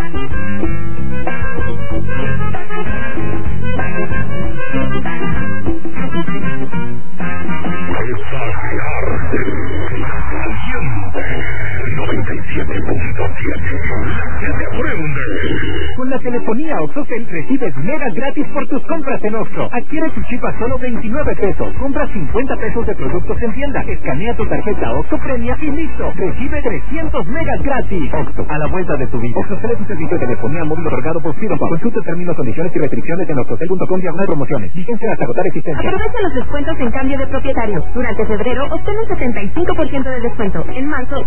Con la telefonía OXXOCEL recibes megas gratis por tus compras en OXXO. Adquiere tu chip a solo 29 pesos. Compra 50 pesos de productos en tienda. Escanea tu tarjeta OXXO Premia y listo. Recibe 300 megas gratis. OXXO, a la vuelta de tu vida. OXXOCEL es un servicio de telefonía móvil otorgado por Fidopaw. Consulta términos, condiciones y restricciones en oxxocel.com/promociones. Vigencia hasta agotar existencia. Aprovecha los descuentos en cambio de propietario. Durante febrero obtén un 75% de descuento. En marzo